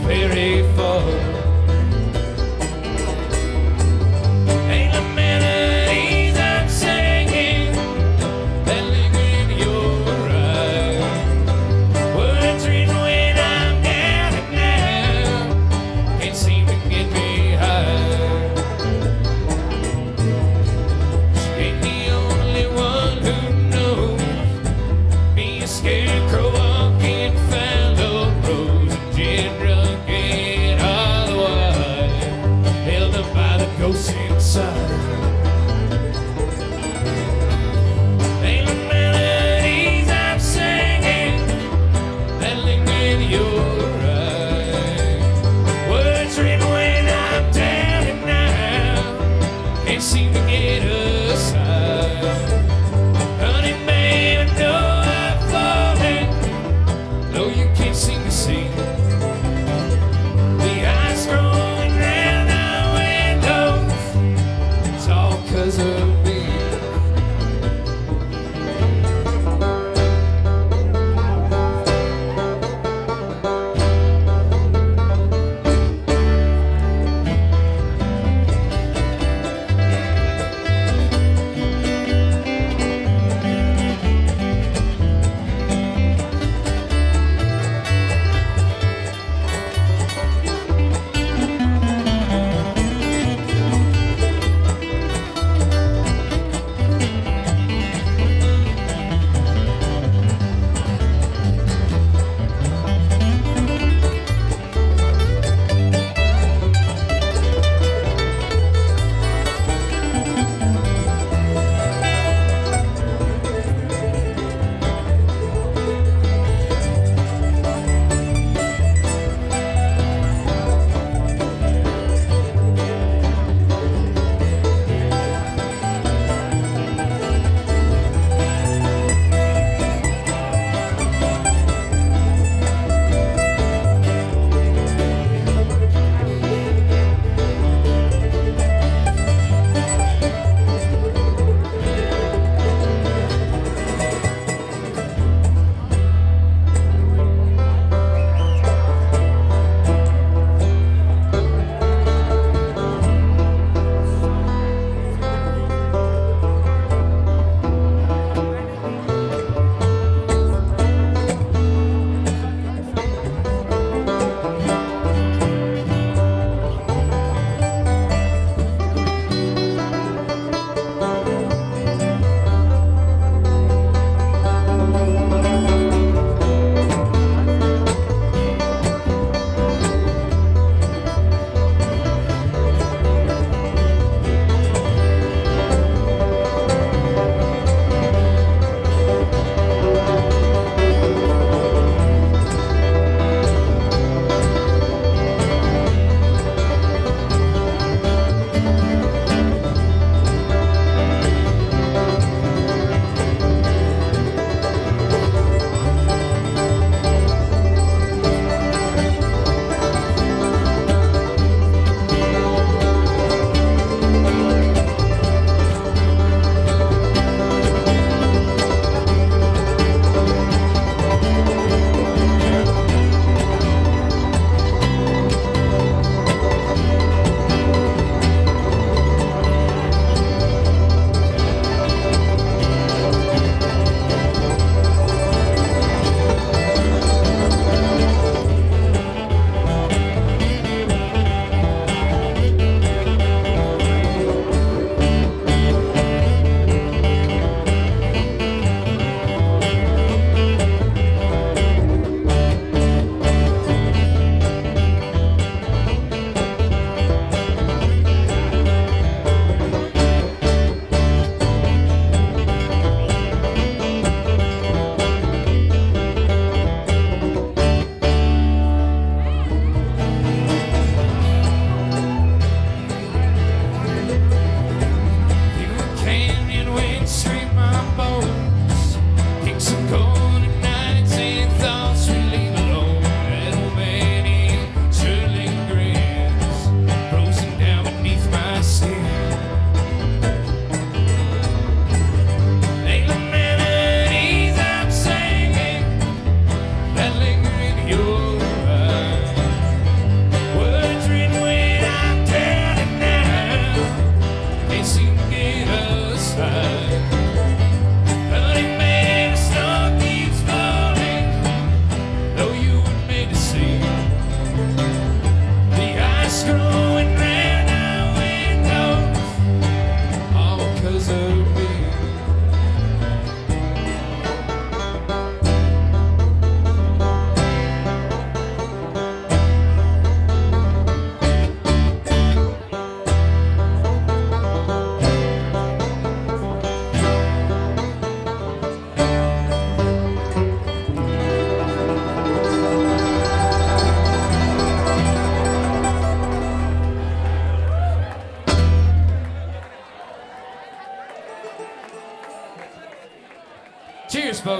very far. Ain't the melodies I'm singing that linger in your eyes. Words written when I'm down and out can't seem to get me high. She ain't the only one who knows me, a scarecrow walking fallow roads, and gin drunk and all the while held up by the ghosts inside. Ain't the melodies I'm singing that linger in your eyes. Words written when I'm down and out can't seem to get aside. Honey, baby, know I'm falling, though you can't seem to see.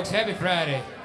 folks. Happy Friday.